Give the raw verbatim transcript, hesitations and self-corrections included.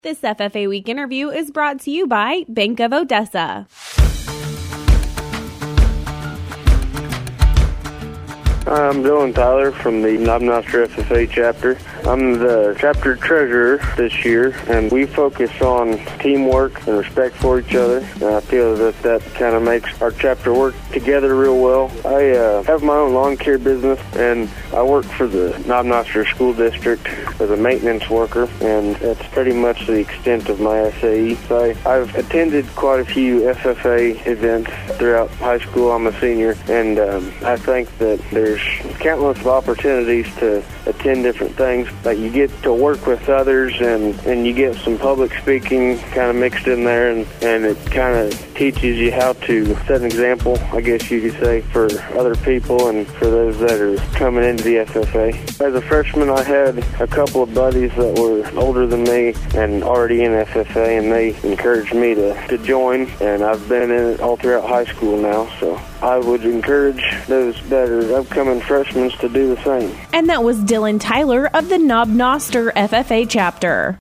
This F F A Week interview is brought to you by Bank of Odessa. I'm Dylan Tyler from the Knob Noster F F A chapter. I'm the chapter treasurer this year, and we focus on teamwork and respect for each other. And I feel that that kind of makes our chapter work together real well. I uh, have my own lawn care business, and I work for the Knob Noster School District as a maintenance worker, and that's pretty much the extent of my S A E. So I, I've attended quite a few F F A events throughout high school. I'm a senior, and um, I think that there's countless of opportunities to attend different things. Like you get to work with others, and, and you get some public speaking kind of mixed in there, and, and it kind of teaches you how to set an example, I guess you could say, for other people and for those that are coming into the F F A. As a freshman, I had a couple of buddies that were older than me and already in F F A, and they encouraged me to, to join, and I've been in it all throughout high school now, so I would encourage those that are upcoming freshmen to do the same. And that was Dylan Tyler of the Knob Noster F F A chapter.